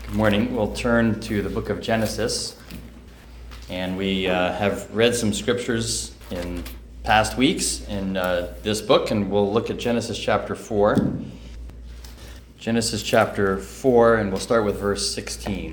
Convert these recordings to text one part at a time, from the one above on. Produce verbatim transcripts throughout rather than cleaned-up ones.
Good morning. We'll turn to the book of Genesis, and we uh, have read some scriptures in past weeks in uh, this book, and we'll look at Genesis chapter four. Genesis chapter four, and we'll start with verse sixteen.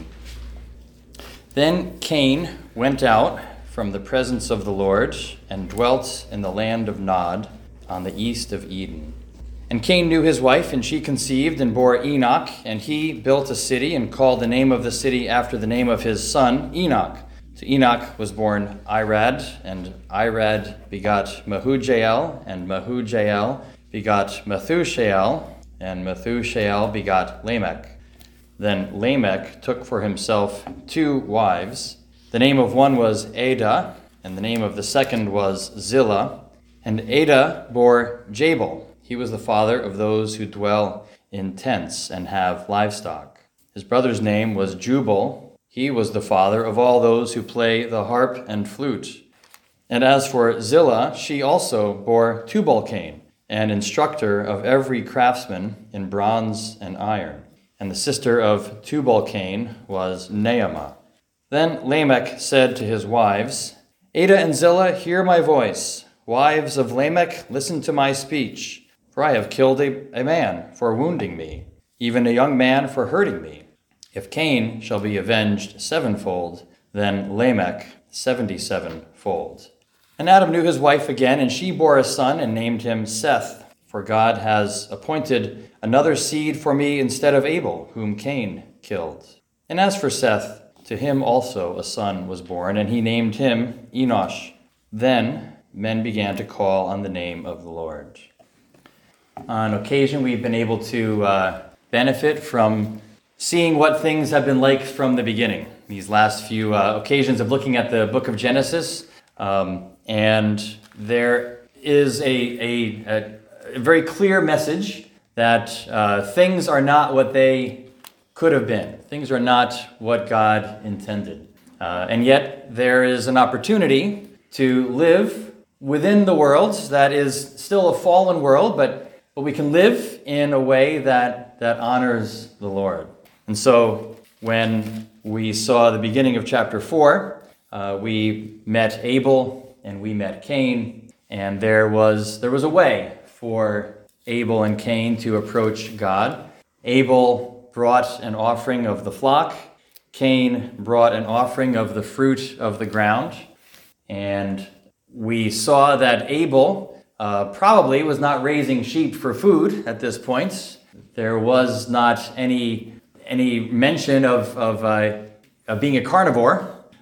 Then Cain went out from the presence of the Lord and dwelt in the land of Nod on the east of Eden. And Cain knew his wife, and she conceived and bore Enoch, and he built a city and called the name of the city after the name of his son, Enoch. To Enoch was born Irad, and Irad begot Mehujael, and Mehujael begot Methushael, and Methushael begot Lamech. Then Lamech took for himself two wives. The name of one was Adah, and the name of the second was Zillah. And Adah bore Jabal. He was the father of those who dwell in tents and have livestock. His brother's name was Jubal. He was the father of all those who play the harp and flute. And as for Zillah, she also bore Tubal-Cain, an instructor of every craftsman in bronze and iron. And the sister of Tubal-Cain was Naamah. Then Lamech said to his wives, Adah and Zillah, hear my voice. Wives of Lamech, listen to my speech. For I have killed a, a man for wounding me, even a young man for hurting me. If Cain shall be avenged sevenfold, then Lamech seventy-sevenfold. And Adam knew his wife again, and she bore a son and named him Seth. For God has appointed another seed for me instead of Abel, whom Cain killed. And as for Seth, to him also a son was born, and he named him Enosh. Then men began to call on the name of the Lord. On occasion, we've been able to uh, benefit from seeing what things have been like from the beginning. These last few uh, occasions of looking at the book of Genesis, um, and there is a, a, a, a very clear message that uh, things are not what they could have been. Things are not what God intended. Uh, and yet, there is an opportunity to live within the world that is still a fallen world, but But we can live in a way that, that honors the Lord. And so when we saw the beginning of chapter four, uh, we met Abel and we met Cain, and there was there was a way for Abel and Cain to approach God. Abel brought an offering of the flock. Cain brought an offering of the fruit of the ground. And we saw that Abel Uh, probably was not raising sheep for food at this point. There was not any any mention of of, uh, of being a carnivore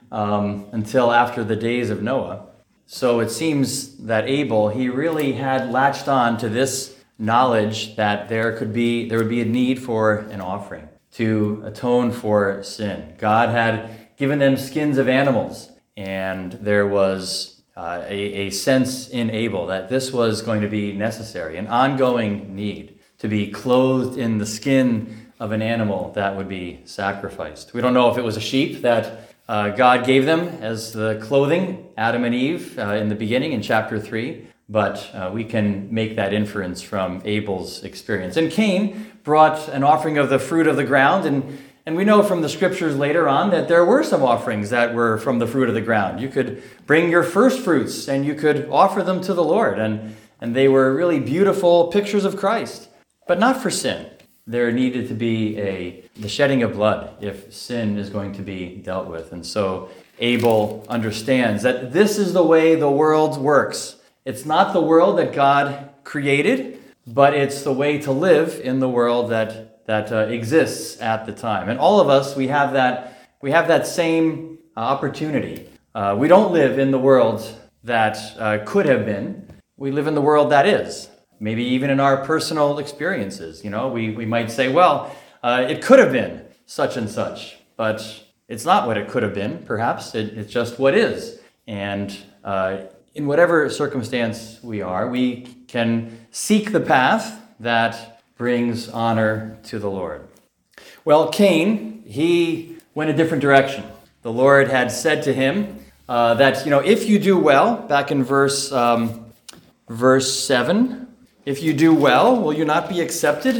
um, until after the days of Noah. So it seems that Abel, he really had latched on to this knowledge that there could be there would be a need for an offering to atone for sin. God had given them skins of animals, and there was Uh, a, a sense in Abel that this was going to be necessary, an ongoing need to be clothed in the skin of an animal that would be sacrificed. We don't know if it was a sheep that uh, God gave them as the clothing, Adam and Eve, uh, in the beginning in chapter three, but uh, we can make that inference from Abel's experience. And Cain brought an offering of the fruit of the ground, and And we know from the scriptures later on that there were some offerings that were from the fruit of the ground. You could bring your first fruits and you could offer them to the Lord. And, and they were really beautiful pictures of Christ, but not for sin. There needed to be a the shedding of blood if sin is going to be dealt with. And so Abel understands that this is the way the world works. It's not the world that God created, but it's the way to live in the world that that uh, exists at the time. And all of us, we have that we have that same uh, opportunity. Uh, we don't live in the world that uh, could have been. We live in the world that is. Maybe even in our personal experiences, you know, we, we might say, well, uh, it could have been such and such, but it's not what it could have been, perhaps. It, it's just what is. And uh, in whatever circumstance we are, we can seek the path that brings honor to the Lord. Well, Cain, he went a different direction. The Lord had said to him uh, that, you know, if you do well, back in verse um, verse seven, if you do well, will you not be accepted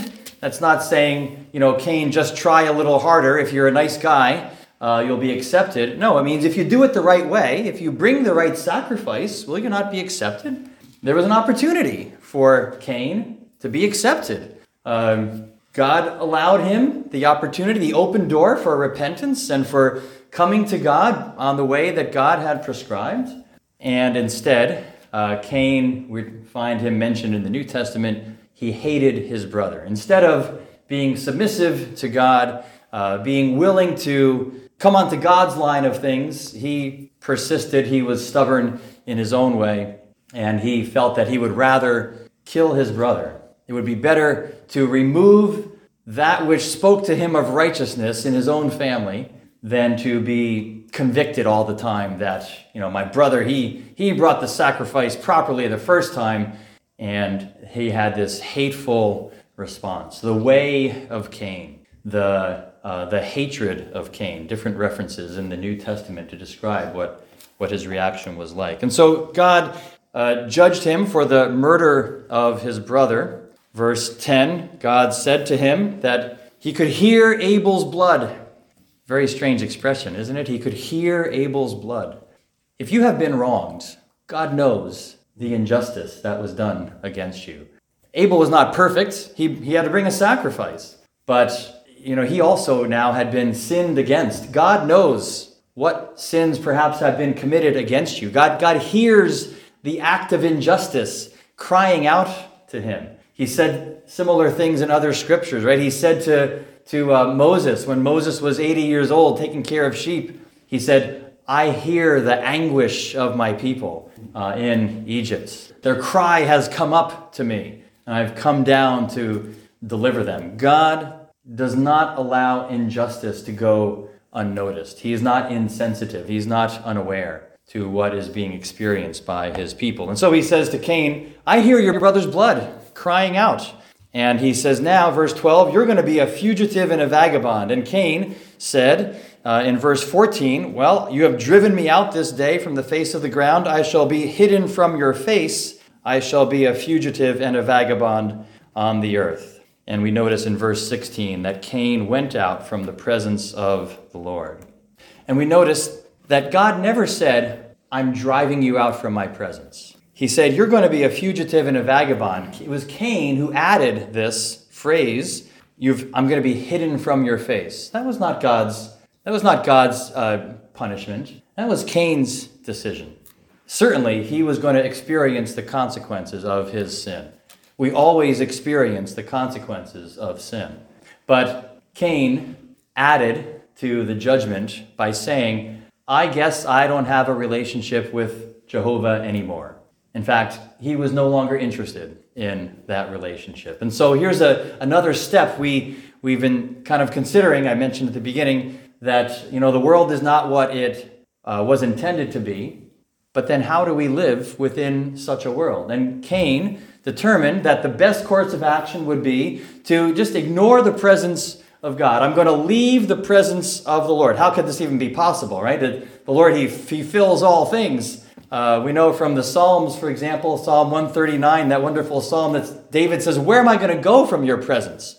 That's not saying, you know, Cain, just try a little harder. If you're a nice guy, uh, you'll be accepted. No, it means if you do it the right way, if you bring the right sacrifice, will you not be accepted? There was an opportunity for Cain to be accepted. Um, God allowed him the opportunity, the open door for repentance and for coming to God on the way that God had prescribed. And instead, uh, Cain, we find him mentioned in the New Testament, he hated his brother. Instead of being submissive to God, uh, being willing to come onto God's line of things, he persisted, he was stubborn in his own way, and he felt that he would rather kill his brother. It would be better to remove that which spoke to him of righteousness in his own family than to be convicted all the time that, you know, my brother, he he brought the sacrifice properly the first time, and he had this hateful response. The way of Cain, the uh, the hatred of Cain, different references in the New Testament to describe what, what his reaction was like. And so God uh, judged him for the murder of his brother. Verse ten, God said to him that he could hear Abel's blood. Very strange expression, isn't it? He could hear Abel's blood. If you have been wronged, God knows the injustice that was done against you. Abel was not perfect. He, he had to bring a sacrifice. But, you know, he also now had been sinned against. God knows what sins perhaps have been committed against you. God, God hears the act of injustice crying out to him. He said similar things in other scriptures, right? He said to, to uh, Moses, when Moses was eighty years old, taking care of sheep, he said, I hear the anguish of my people uh, in Egypt. Their cry has come up to me, and I've come down to deliver them. God does not allow injustice to go unnoticed. He is not insensitive. He's not unaware to what is being experienced by his people. And so he says to Cain, I hear your brother's blood crying out. And he says now, verse twelve, you're going to be a fugitive and a vagabond. And Cain said uh, in verse fourteen, well, you have driven me out this day from the face of the ground. I shall be hidden from your face. I shall be a fugitive and a vagabond on the earth. And we notice in verse sixteen that Cain went out from the presence of the Lord. And we notice that God never said, I'm driving you out from my presence. He said, you're going to be a fugitive and a vagabond. It was Cain who added this phrase, You've, I'm going to be hidden from your face. That was not God's, that was not God's uh, punishment. That was Cain's decision. Certainly, he was going to experience the consequences of his sin. We always experience the consequences of sin. But Cain added to the judgment by saying, I guess I don't have a relationship with Jehovah anymore. In fact, he was no longer interested in that relationship. And so here's a, another step we, we've been kind of considering. I mentioned at the beginning that, you know, the world is not what it uh, was intended to be. But then how do we live within such a world? And Cain determined that the best course of action would be to just ignore the presence of God. I'm going to leave the presence of the Lord. How could this even be possible, right? That the Lord, he, he fills all things. Uh, we know from the Psalms, for example, Psalm one thirty-nine, that wonderful psalm that David says, where am I going to go from your presence?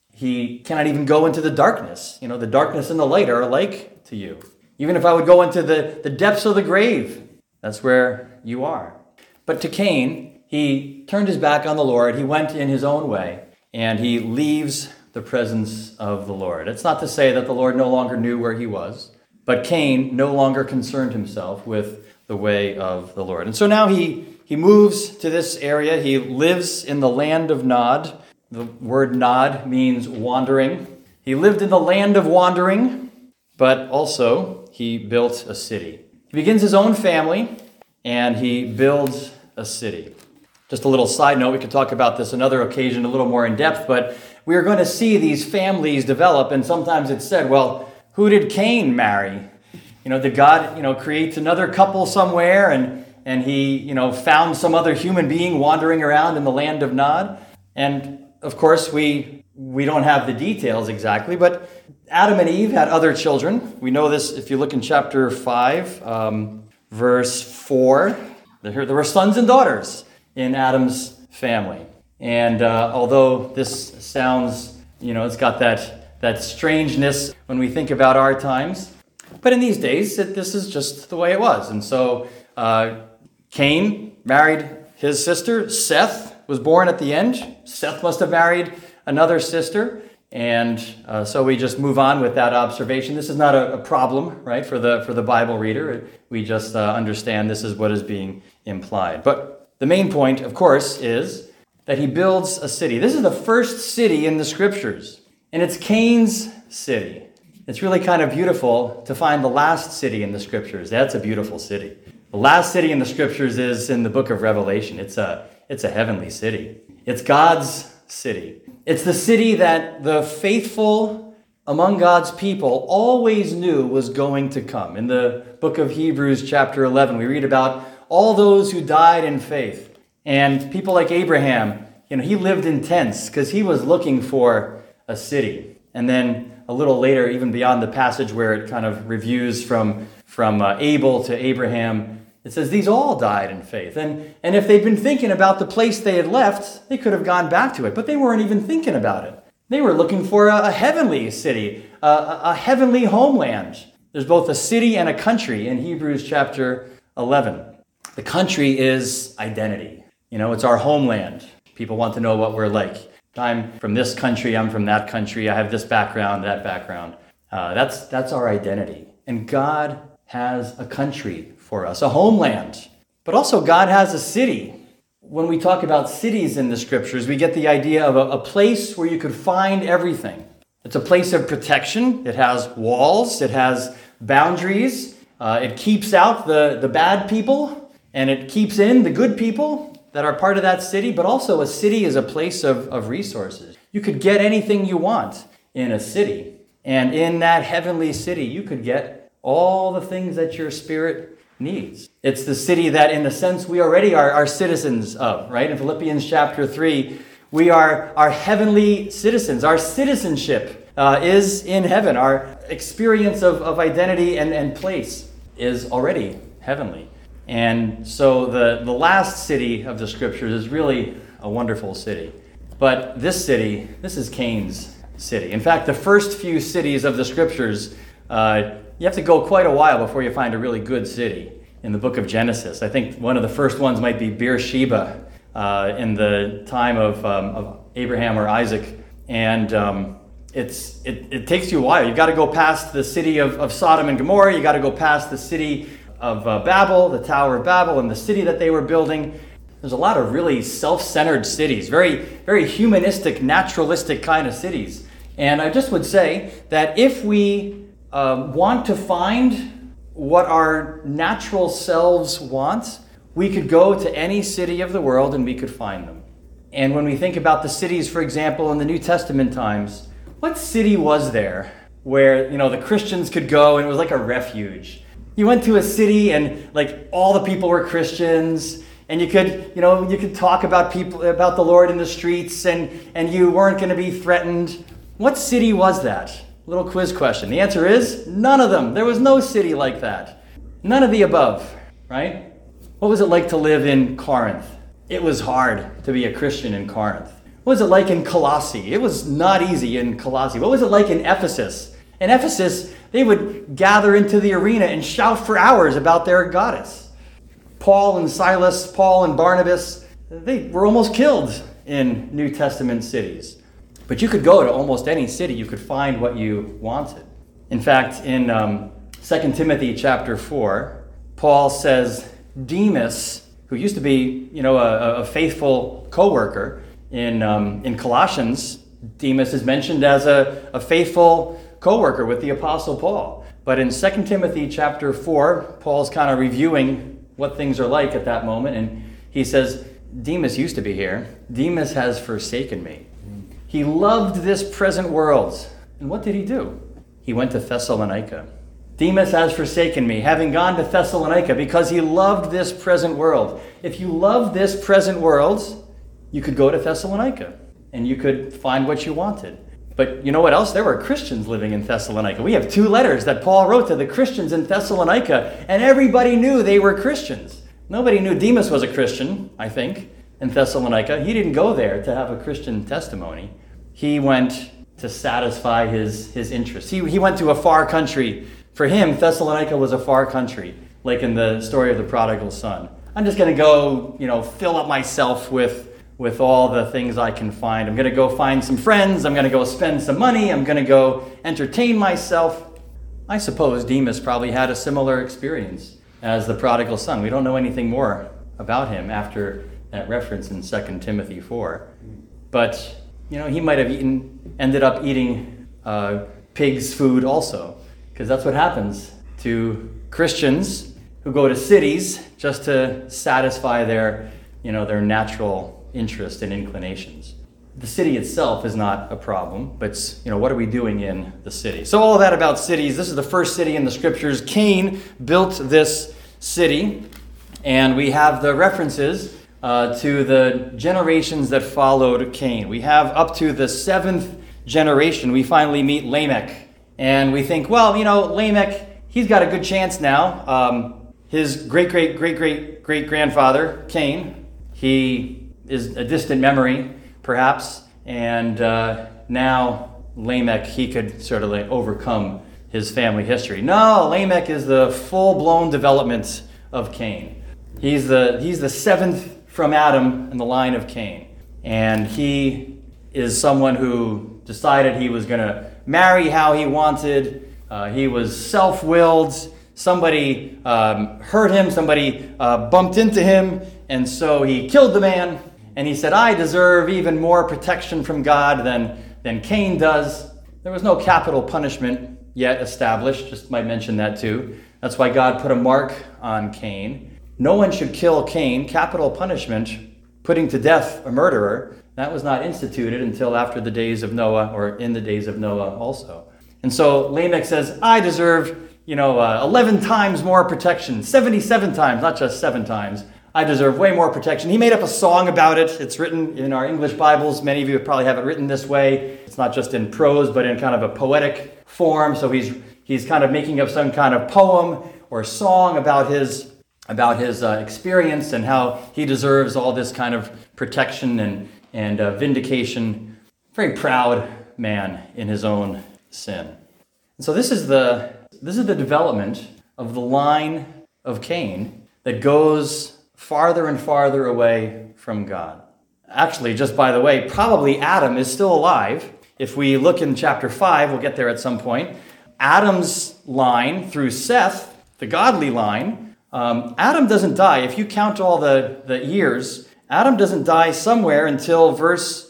He cannot even go into the darkness. You know, the darkness and the light are alike to you. Even if I would go into the, the depths of the grave, that's where you are. But to Cain, he turned his back on the Lord. He went in his own way, and he leaves the presence of the Lord. It's not to say that the Lord no longer knew where he was, but Cain no longer concerned himself with the way of the Lord. And so now he, he moves to this area. He lives in the land of Nod. The word Nod means wandering. He lived in the land of wandering, but also he built a city. He begins his own family, and he builds a city. Just a little side note, we could talk about this another occasion a little more in depth, but we are going to see these families develop, and sometimes it's said, well, who did Cain marry? You know, did God, you know, create another couple somewhere, and, and he, you know, found some other human being wandering around in the land of Nod? And, of course, we we don't have the details exactly, but Adam and Eve had other children. We know this if you look in chapter five, um, verse four. There, there were sons and daughters in Adam's family. And uh, although this sounds You know, it's got that, that strangeness when we think about our times. But in these days, it, this is just the way it was. And so uh, Cain married his sister. Seth was born at the end. Seth must have married another sister. And uh, so we just move on with that observation. This is not a, a problem, right, for the for the Bible reader. We just uh, understand this is what is being implied. But the main point, of course, is that he builds a city. This is the first city in the Scriptures, and it's Cain's city. It's really kind of beautiful to find the last city in the Scriptures. That's a beautiful city. The last city in the Scriptures is in the book of Revelation. It's a it's a heavenly city. It's God's city. It's the city that the faithful among God's people always knew was going to come. In the book of Hebrews chapter eleven, we read about all those who died in faith. And people like Abraham, you know, he lived in tents because he was looking for a city. And then a little later, even beyond the passage where it kind of reviews from, from uh, Abel to Abraham, it says these all died in faith. And, and if they'd been thinking about the place they had left, they could have gone back to it. But they weren't even thinking about it. They were looking for a, a heavenly city, a, a, a heavenly homeland. There's both a city and a country in Hebrews chapter eleven. The country is identity. You know, it's our homeland. People want to know what we're like. I'm from this country, I'm from that country, I have this background, that background. Uh, that's, that's our identity. And God has a country for us, a homeland. But also God has a city. When we talk about cities in the Scriptures, we get the idea of a, a place where you could find everything. It's a place of protection. It has walls. It has boundaries. Uh, it keeps out the, the bad people, and it keeps in the good people that are part of that city. But also a city is a place of, of resources. You could get anything you want in a city. And in that heavenly city, you could get all the things that your spirit needs. It's the city that, in a sense, we already are, are citizens of, right? In Philippians chapter three, we are, are heavenly citizens. Our citizenship uh, is in heaven. Our experience of, of identity and, and place is already heavenly. And so the, the last city of the Scriptures is really a wonderful city. But this city, this is Cain's city. In fact, the first few cities of the Scriptures, uh, you have to go quite a while before you find a really good city. In the book of Genesis, I think one of the first ones might be Beersheba uh, in the time of, um, of Abraham or Isaac. And um, it's it, it takes you a while. You've got to go past the city of, of Sodom and Gomorrah. You've got to go past the city of uh, Babel, the Tower of Babel, and the city that they were building. There's a lot of really self-centered cities, very, very humanistic, naturalistic kind of cities. And I just would say that if we uh, want to find what our natural selves want, we could go to any city of the world and we could find them. And when we think about the cities, for example, in the New Testament times, what city was there where, you know, the Christians could go and it was like a refuge? You went to a city and like all the people were Christians, and you could, you know, you could talk about people, about the Lord in the streets, and, and you weren't going to be threatened. What city was that? Little quiz question. The answer is none of them. There was no city like that. None of the above, right? What was it like to live in Corinth? It was hard to be a Christian in Corinth. What was it like in Colossae? It was not easy in Colossae. What was it like in Ephesus? In Ephesus, they would gather into the arena and shout for hours about their goddess. Paul and Silas, Paul and Barnabas, they were almost killed in New Testament cities. But you could go to almost any city, you could find what you wanted. In fact, in um, Second Timothy chapter four, Paul says Demas, who used to be, you know, a, a faithful co-worker in um, in Colossians, Demas is mentioned as a, a faithful co-worker with the Apostle Paul. But in Second Timothy chapter four, Paul's kind of reviewing what things are like at that moment, and he says, Demas used to be here. Demas has forsaken me. He loved this present world. And what did he do? He went to Thessalonica. Demas has forsaken me, having gone to Thessalonica, because he loved this present world. If you love this present world, you could go to Thessalonica, and you could find what you wanted. But you know what else? There were Christians living in Thessalonica. We have two letters that Paul wrote to the Christians in Thessalonica, and everybody knew they were Christians. Nobody knew Demas was a Christian, I think, in Thessalonica. He didn't go there to have a Christian testimony. He went to satisfy his, his interests. He, he went to a far country. For him, Thessalonica was a far country, like in the story of the prodigal son. I'm just going to go, you know, fill up myself with, with all the things I can find. I'm going to go find some friends. I'm going to go spend some money. I'm going to go entertain myself. I suppose Demas probably had a similar experience as the prodigal son. We don't know anything more about him after that reference in Second Timothy four. But, you know, he might have eaten, ended up eating uh, pig's food also, because that's what happens to Christians who go to cities just to satisfy their, you know, their natural interest and inclinations. The city itself is not a problem, but, you know, what are we doing in the city? So all of that about cities. This is the first city in the scriptures. Cain built this city, and we have the references uh, to the generations that followed Cain. We have up to the seventh generation. We finally meet Lamech, and we think, well, you know, Lamech, he's got a good chance now. Um, his great, great, great, great, great grandfather, Cain, he is a distant memory, perhaps, and uh, now Lamech, he could sort of like overcome his family history. No, Lamech is the full-blown development of Cain. He's the he's the seventh from Adam in the line of Cain, and he is someone who decided he was going to marry how he wanted. Uh, he was self-willed. Somebody um, hurt him. Somebody uh, bumped into him, and so he killed the man. And he said, I deserve even more protection from God than, than Cain does. There was no capital punishment yet established. Just might mention that too. That's why God put a mark on Cain. No one should kill Cain. Capital punishment, putting to death a murderer, that was not instituted until after the days of Noah, or in the days of Noah also. And so Lamech says, I deserve, you know, uh, eleven times more protection, seventy-seven times, not just seven times. I deserve way more protection. He made up a song about it. It's written in our English Bibles. Many of you probably have it written this way. It's not just in prose, but in kind of a poetic form. So he's he's kind of making up some kind of poem or song about his about his uh, experience and how he deserves all this kind of protection and and uh, vindication. Very proud man in his own sin. And so this is the this is the development of the line of Cain that goes farther and farther away from God. Actually, just by the way, probably Adam is still alive. If we look in chapter five, we'll get there at some point. Adam's line through Seth, the godly line, um, Adam doesn't die. If you count all the, the years, Adam doesn't die somewhere until verse,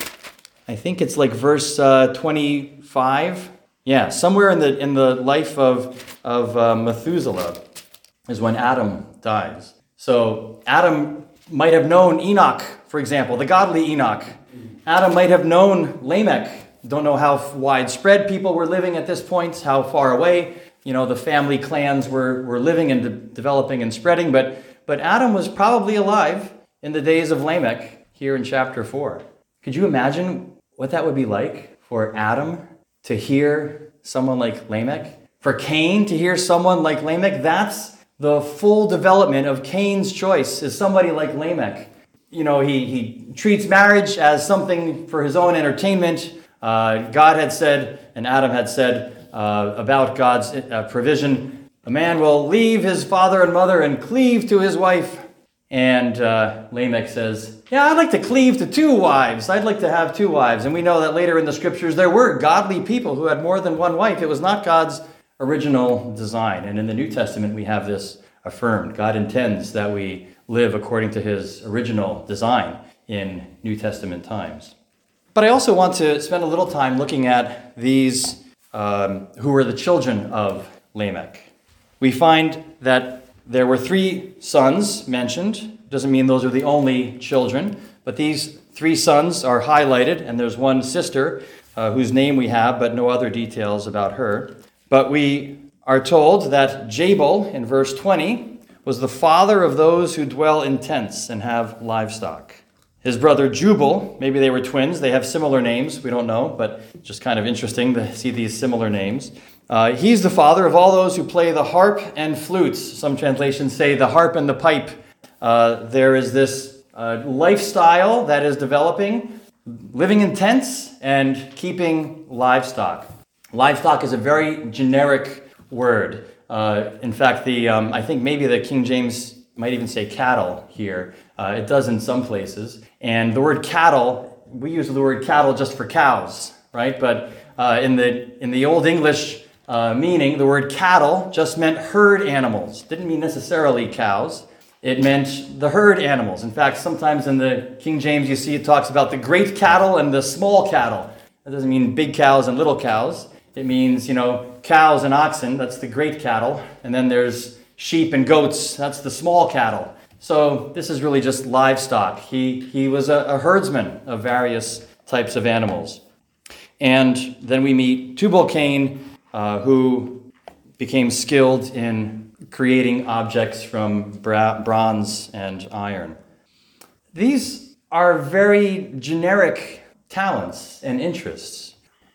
I think it's like verse uh, twenty-five. Yeah, somewhere in the in the life of, of uh, Methuselah is when Adam dies. So Adam might have known Enoch, for example, the godly Enoch. Adam might have known Lamech. Don't know how widespread people were living at this point, how far away, you know, the family clans were, were living and de- developing and spreading. But, but Adam was probably alive in the days of Lamech here in chapter four. Could you imagine what that would be like for Adam to hear someone like Lamech? For Cain to hear someone like Lamech? That's the full development of Cain's choice, is somebody like Lamech. You know, he, he treats marriage as something for his own entertainment. Uh, God had said, and Adam had said uh, about God's uh, provision, a man will leave his father and mother and cleave to his wife. And uh, Lamech says, yeah, I'd like to cleave to two wives. I'd like to have two wives. And we know that later in the scriptures there were godly people who had more than one wife. It was not God's original design. And in the New Testament, we have this affirmed. God intends that we live according to his original design in New Testament times. But I also want to spend a little time looking at these um, who were the children of Lamech. We find that there were three sons mentioned. Doesn't mean those are the only children, but these three sons are highlighted, and there's one sister uh, whose name we have, but no other details about her. But we are told that Jabal, in verse twenty, was the father of those who dwell in tents and have livestock. His brother Jubal, maybe they were twins, they have similar names, we don't know, but just kind of interesting to see these similar names. Uh, he's the father of all those who play the harp and flutes. Some translations say the harp and the pipe. Uh, there is this uh, lifestyle that is developing living in tents and keeping livestock. Livestock is a very generic word. Uh, in fact, the um, I think maybe the King James might even say cattle here. Uh, it does in some places. And the word cattle, we use the word cattle just for cows, right? But uh, in the in the Old English uh, meaning, the word cattle just meant herd animals. Didn't mean necessarily cows. It meant the herd animals. In fact, sometimes in the King James you see it talks about the great cattle and the small cattle. That doesn't mean big cows and little cows. It means, you know, cows and oxen, that's the great cattle. And then there's sheep and goats, that's the small cattle. So this is really just livestock. He he was a, a herdsman of various types of animals. And then we meet Tubal-Cain, uh, who became skilled in creating objects from bra- bronze and iron. These are very generic talents and interests.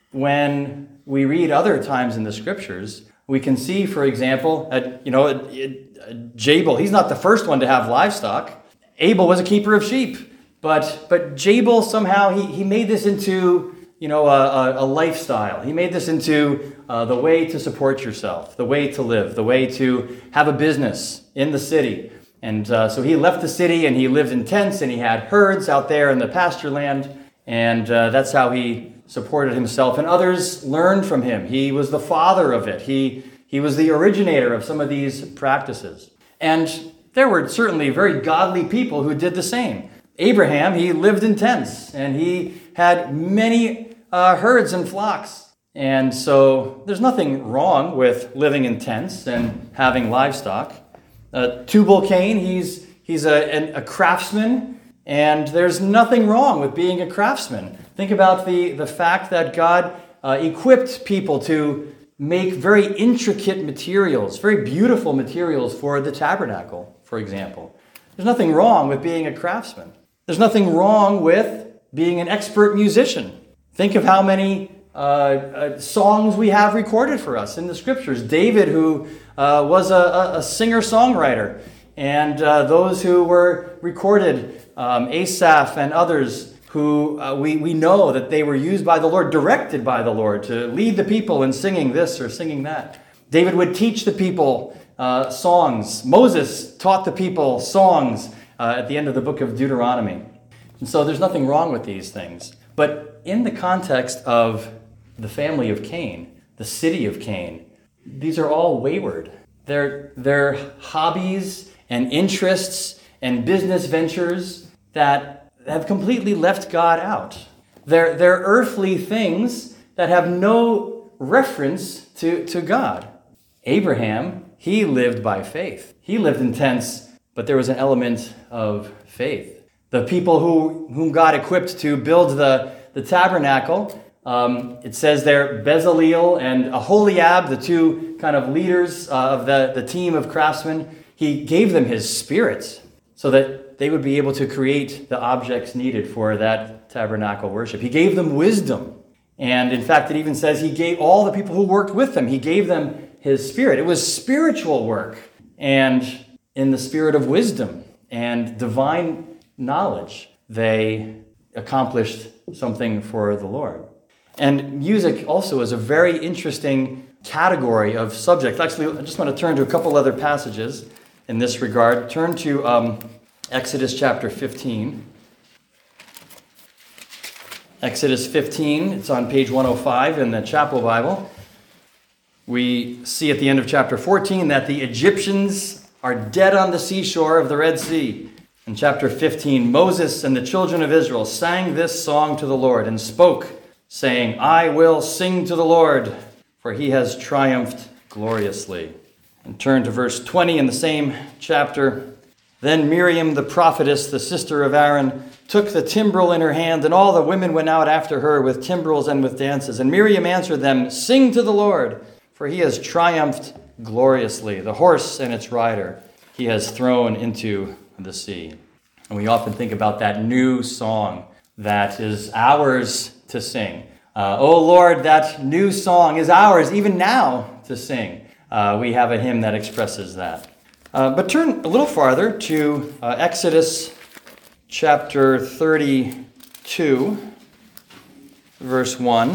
When we read other times in the scriptures, we can see, for example, at, you know, at, at Jabal, he's not the first one to have livestock. Abel was a keeper of sheep, but but Jabal somehow he he made this into, you know, a, a, a lifestyle. He made this into uh, the way to support yourself, the way to live, the way to have a business in the city. And uh, so he left the city and he lived in tents and he had herds out there in the pasture land, and uh, that's how he supported himself. And others learned from him. He was the father of it. He he was the originator of some of these practices. And there were certainly very godly people who did the same. Abraham, he lived in tents and he had many uh, herds and flocks. And so there's nothing wrong with living in tents and having livestock. Uh, Tubal-Cain, he's he's a, a craftsman, and there's nothing wrong with being a craftsman. Think about the, the fact that God uh, equipped people to make very intricate materials, very beautiful materials for the tabernacle, for example. There's nothing wrong with being a craftsman. There's nothing wrong with being an expert musician. Think of how many uh, uh, songs we have recorded for us in the scriptures. David, who uh, was a, a singer-songwriter, and uh, those who were recorded, um, Asaph and others, who uh, we, we know that they were used by the Lord, directed by the Lord, to lead the people in singing this or singing that. David would teach the people uh, songs. Moses taught the people songs uh, at the end of the book of Deuteronomy. And so there's nothing wrong with these things. But in the context of the family of Cain, the city of Cain, these are all wayward. They're, they're hobbies and interests and business ventures that have completely left God out. They're, they're earthly things that have no reference to, to God. Abraham, he lived by faith. He lived in tents, but there was an element of faith. The people who whom God equipped to build the, the tabernacle, um, it says there, Bezaleel and Aholiab, the two kind of leaders uh, of the, the team of craftsmen, he gave them his spirit so that they would be able to create the objects needed for that tabernacle worship. He gave them wisdom. And in fact, it even says he gave all the people who worked with him, he gave them his spirit. It was spiritual work, and in the spirit of wisdom and divine knowledge, they accomplished something for the Lord. And music also is a very interesting category of subject. Actually, I just want to turn to a couple other passages in this regard. Turn to um, Exodus chapter fifteen. Exodus fifteen, it's on page one oh five in the Chapel Bible. We see at the end of chapter fourteen that the Egyptians are dead on the seashore of the Red Sea. In chapter fifteen, Moses and the children of Israel sang this song to the Lord and spoke, saying, I will sing to the Lord, for he has triumphed gloriously. And turn to verse twenty in the same chapter. Then Miriam the prophetess, the sister of Aaron, took the timbrel in her hand, and all the women went out after her with timbrels and with dances. And Miriam answered them, Sing to the Lord, for he has triumphed gloriously. The horse and its rider he has thrown into the sea. And we often think about that new song that is ours to sing. Uh, oh Lord, that new song is ours even now to sing. Uh, we have a hymn that expresses that. Uh, but turn a little farther to uh, Exodus chapter thirty-two. verse one.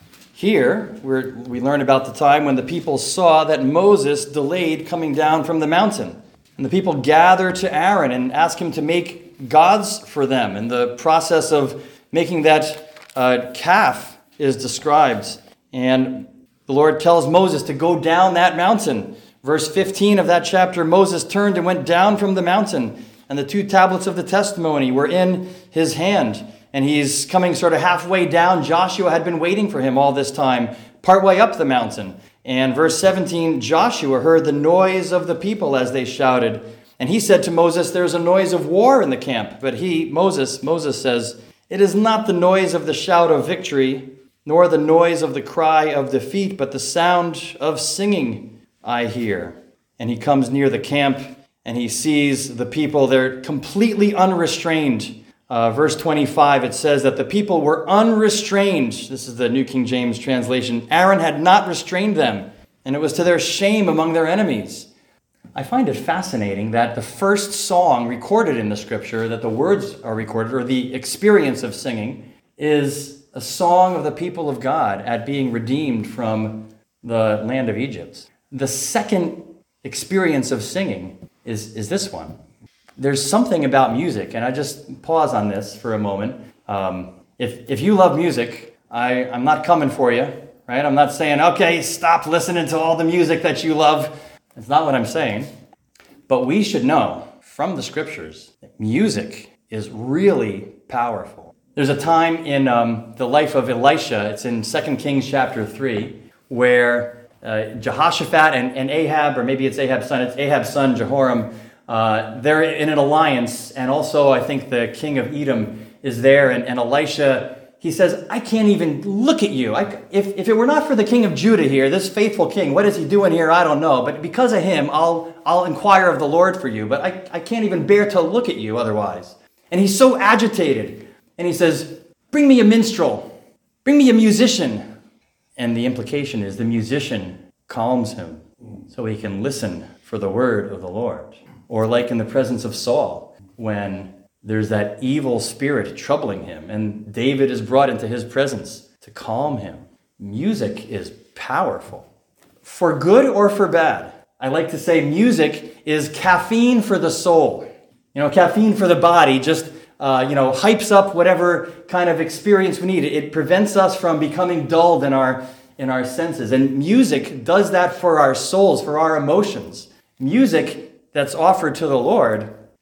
Here, we're, we learn about the time when the people saw that Moses delayed coming down from the mountain. And the people gather to Aaron and ask him to make gods for them. And the process of making that uh, calf is described. And the Lord tells Moses to go down that mountain. Verse fifteen of that chapter, Moses turned and went down from the mountain, and the two tablets of the testimony were in his hand. And he's coming sort of halfway down. Joshua had been waiting for him all this time, partway up the mountain. And verse seventeen, Joshua heard the noise of the people as they shouted. And he said to Moses, there's a noise of war in the camp. But he, Moses, Moses says, it is not the noise of the shout of victory, nor the noise of the cry of defeat, but the sound of singing I hear. And he comes near the camp and he sees the people. They're completely unrestrained. Uh, verse twenty-five, it says that the people were unrestrained. This is the New King James translation. Aaron had not restrained them, and it was to their shame among their enemies. I find it fascinating that the first song recorded in the scripture, that the words are recorded, or the experience of singing, is a song of the people of God at being redeemed from the land of Egypt. The second experience of singing is, is this one. There's something about music, and I just pause on this for a moment. Um, if if you love music, I, I'm not coming for you, right? I'm not saying, okay, stop listening to all the music that you love. That's not what I'm saying. But we should know from the scriptures that music is really powerful. There's a time in um, the life of Elisha, it's in Second Kings chapter three, where uh, Jehoshaphat and, and Ahab, or maybe it's Ahab's son, it's Ahab's son Jehoram, uh, they're in an alliance, and also I think the king of Edom is there, and, and Elisha, he says, I can't even look at you. I, if, if it were not for the king of Judah here, this faithful king, what is he doing here? I don't know, but because of him, I'll, I'll inquire of the Lord for you, but I, I can't even bear to look at you otherwise. And he's so agitated. And he says, bring me a minstrel, bring me a musician. And the implication is the musician calms him so he can listen for the word of the Lord. Or like in the presence of Saul, when there's that evil spirit troubling him, and David is brought into his presence to calm him. Music is powerful. For good or for bad, I like to say music is caffeine for the soul. You know, caffeine for the body just Uh, you know, hypes up whatever kind of experience we need. It, it prevents us from becoming dulled in our in our senses. And music does that for our souls, for our emotions. Music that's offered to the Lord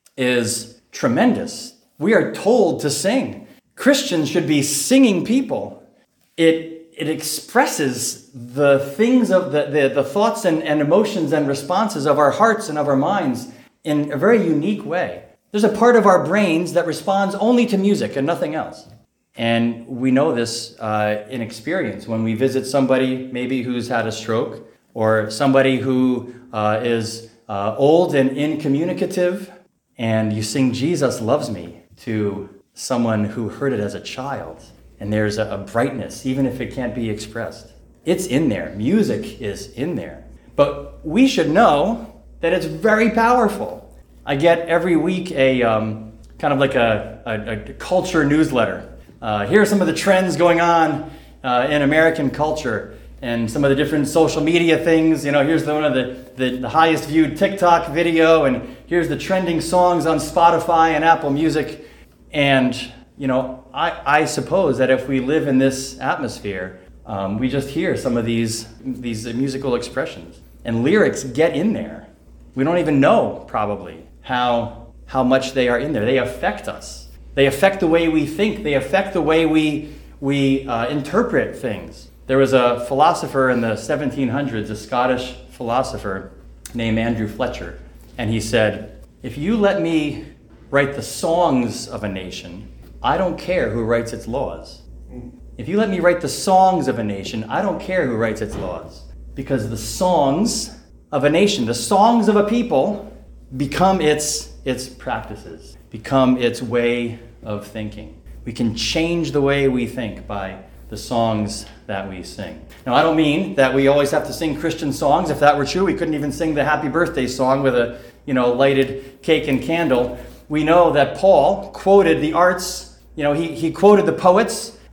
is tremendous. We are told to sing. Christians should be singing people. It it expresses the things of the, the, the thoughts and, and emotions and responses of our hearts and of our minds in a very unique way. There's a part of our brains that responds only to music and nothing else. And we know this uh, in experience when we visit somebody maybe who's had a stroke, or somebody who uh, is uh, old and incommunicative, and you sing Jesus Loves Me to someone who heard it as a child. And there's a, a brightness, even if it can't be expressed. It's in there. Music is in there. But we should know that it's very powerful. I get every week a um, kind of like a, a, a culture newsletter. Uh, here are some of the trends going on uh, in American culture and some of the different social media things. You know, here's the, one of the, the, the highest viewed TikTok video, and here's the trending songs on Spotify and Apple Music. And, you know, I, I suppose that if we live in this atmosphere, um, we just hear some of these, these musical expressions. And lyrics get in there. We don't even know, probably, how how much they are in there. They affect us. They affect the way we think. They affect the way we we uh, interpret things. There was a philosopher in the seventeen hundreds, a Scottish philosopher named Andrew Fletcher, and he said, if you let me write the songs of a nation, I don't care who writes its laws. If you let me write the songs of a nation, I don't care who writes its laws. Because the songs of a nation, the songs of a people, become its its practices, become its way of thinking. We can change the way we think by the songs that we sing. Now, I don't mean that we always have to sing Christian songs. If that were true, we couldn't even sing the happy birthday song with a, you know, lighted cake and candle. We know that Paul quoted the arts, you know, he, he quoted the poets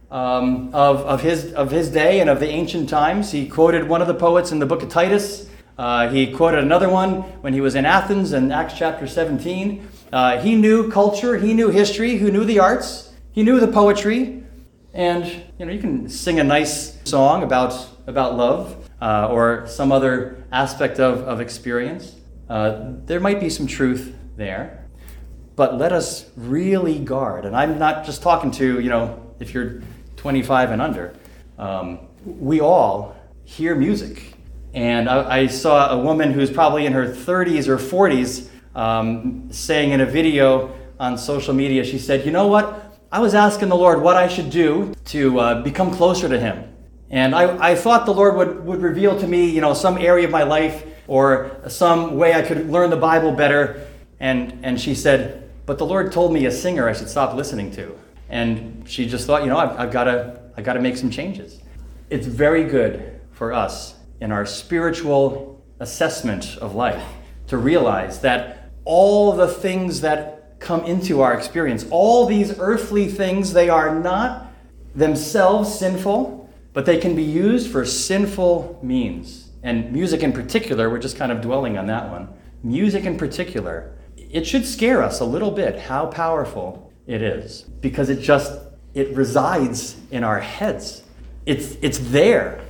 um, of, of, his, of his day and of the ancient times. He quoted one of the poets in the book of Titus. Uh, he quoted another one when he was in Athens in Acts chapter seventeen. Uh, he knew culture, he knew history, he knew the arts, he knew the poetry. And, you know, you can sing a nice song about, about love uh, or some other aspect of, of experience. Uh, there might be some truth there. But let us really guard. And I'm not just talking to, you know, if you're twenty-five and under. Um, we all hear music. And I, I saw a woman who's probably in her thirties or forties um, saying in a video on social media, she said, you know what? I was asking the Lord what I should do to uh, become closer to him. And I, I thought the Lord would, would reveal to me, you know, some area of my life or some way I could learn the Bible better. And, and she said, but the Lord told me a singer I should stop listening to. And she just thought, you know, I've, I've got to I've got to make some changes. It's very good for us in our spiritual assessment of life to realize that all the things that come into our experience, all these earthly things, they are not themselves sinful, but they can be used for sinful means. And music in particular, we're just kind of dwelling on that one. Music in particular, it should scare us a little bit how powerful it is, because it just, it resides in our heads. It's, it's there,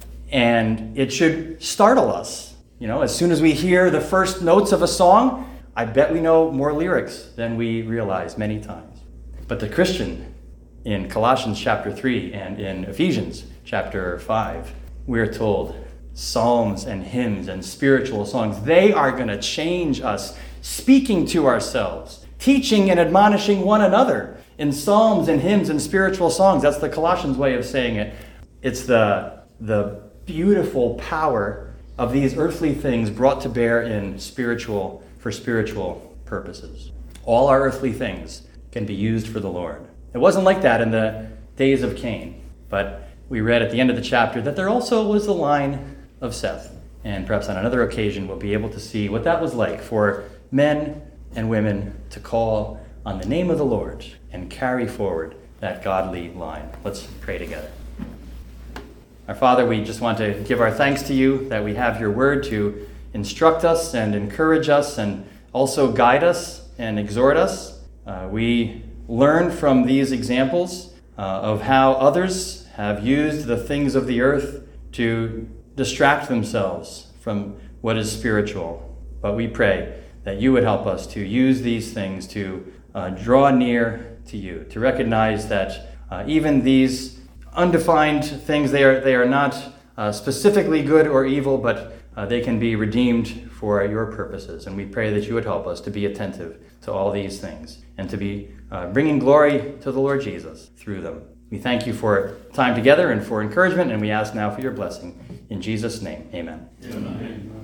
and it should startle us. You know, as soon as we hear the first notes of a song, I bet we know more lyrics than we realize many times. But the Christian in Colossians chapter three and in Ephesians chapter five, we're told psalms and hymns and spiritual songs, they are going to change us, speaking to ourselves, teaching and admonishing one another in psalms and hymns and spiritual songs. That's the Colossians way of saying it. It's the, the beautiful power of these earthly things brought to bear in spiritual for spiritual purposes. All our earthly things can be used for the Lord. It wasn't like that in the days of Cain, but we read at the end of the chapter that there also was the line of Seth. And perhaps on another occasion we'll be able to see what that was like for men and women to call on the name of the Lord and carry forward that godly line. Let's pray together. Our Father, we just want to give our thanks to you that we have your word to instruct us and encourage us and also guide us and exhort us. Uh, we learn from these examples uh, of how others have used the things of the earth to distract themselves from what is spiritual. But we pray that you would help us to use these things to uh, draw near to you, to recognize that uh, even these undefined things, they are, they are not uh, specifically good or evil, but Uh, they can be redeemed for your purposes. And we pray that you would help us to be attentive to all these things and to be uh, bringing glory to the Lord Jesus through them. We thank you for time together and for encouragement, and we ask now for your blessing. In Jesus' name, amen. Amen.